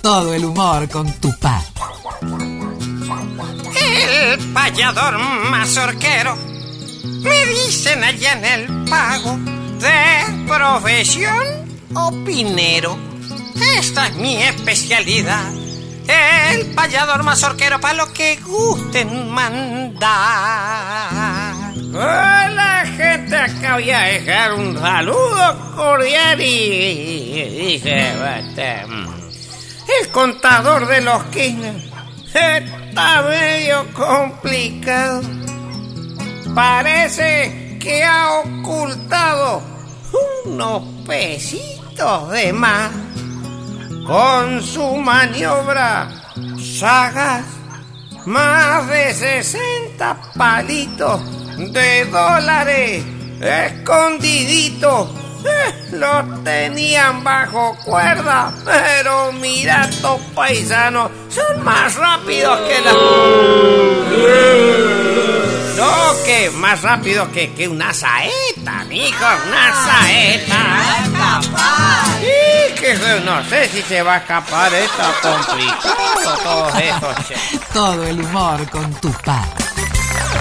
Todo el humor con Tupá. El payador mazorquero, me dicen allá en el pago, de profesión opinero. Esta es mi especialidad, el payador mazorquero, para lo que gusten mandar. Hola gente, acá voy a dejar un saludo cordial y dice el contador de los Kirchner está medio complicado. Parece que ha ocultado unos pesitos de más. Con su maniobra sagaz, más de 60 palitos de dólares escondiditos los tenían bajo cuerda. Pero mira, estos paisanos son más rápidos que la... No, que más rápido que una saeta, mijo, una saeta. Y que no sé si se va a escapar, está complicado todo eso. Todo el humor con Tupá.